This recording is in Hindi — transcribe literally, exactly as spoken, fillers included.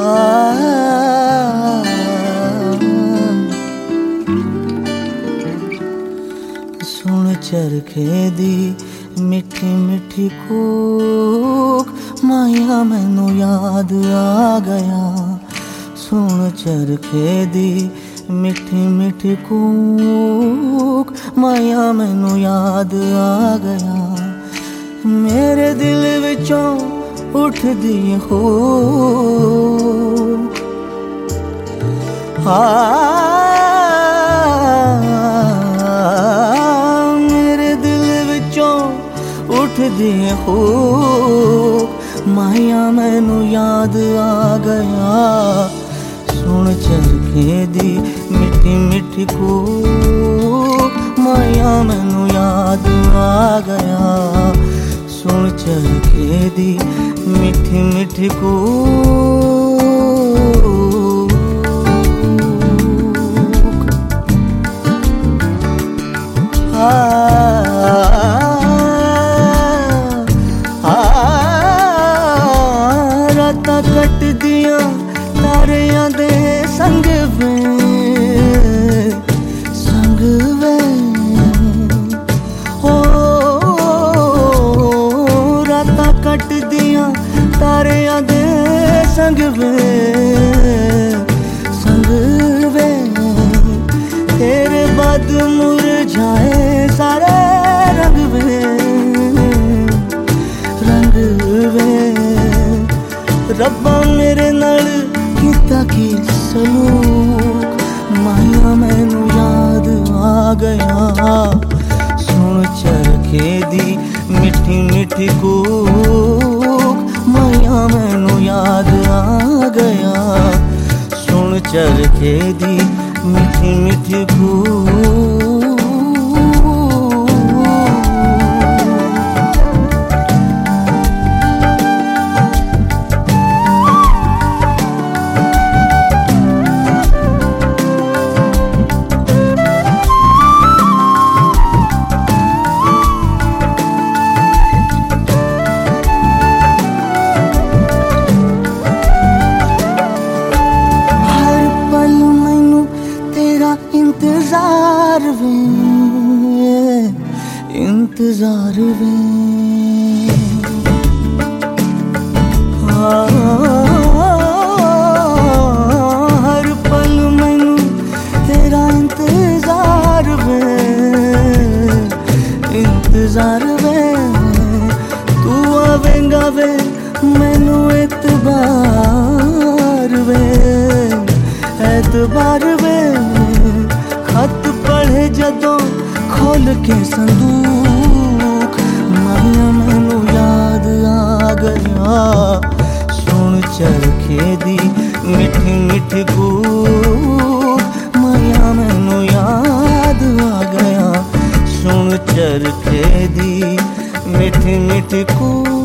सुन चरखे दी मिठी मिठी कूक, माया मैनू याद आ गया। सुन चरखे दी मिठी मिठी कूक, माया मैनू याद आ गया। मेरे दिल विचों उठदी हो मेरे दिल विचों उठदी हो, माया मैनू याद आ गया। सुन चरखे दी मिठी मिठी कूक, माया मैनू याद आ गया। सुन चरखे दी मिठी मिठी कूक। आ, आ, रातां कट दियां तारियां दे संग वे संग वे कट दियां तारियां दे संग वे संग वे। तेरे बाद मुरझाए सारे रंग वे रंग वे। रब्बा मेरे नाल कीता की सलूक, माया मैनू याद आ गया। सुन चरखे दी मिठी मिठी कूक, माया मैनू याद आ गया। सुन चरखे दी मिठी मिठी कूक। इंतजार वे इंतजार वे हर पल मैनू तेरा इंतजार वे इंतजार वे। तू आवेंगा वे मैनू एतबार वे एतबार वे। खत पढ़े जदों खोल के संदूक, माया मैनू याद आ गया। सुन चरखे दी मिठी मिठी कूक, माया मैनू याद आ गया। सुन चरखे दी मिठी मिठी कूक।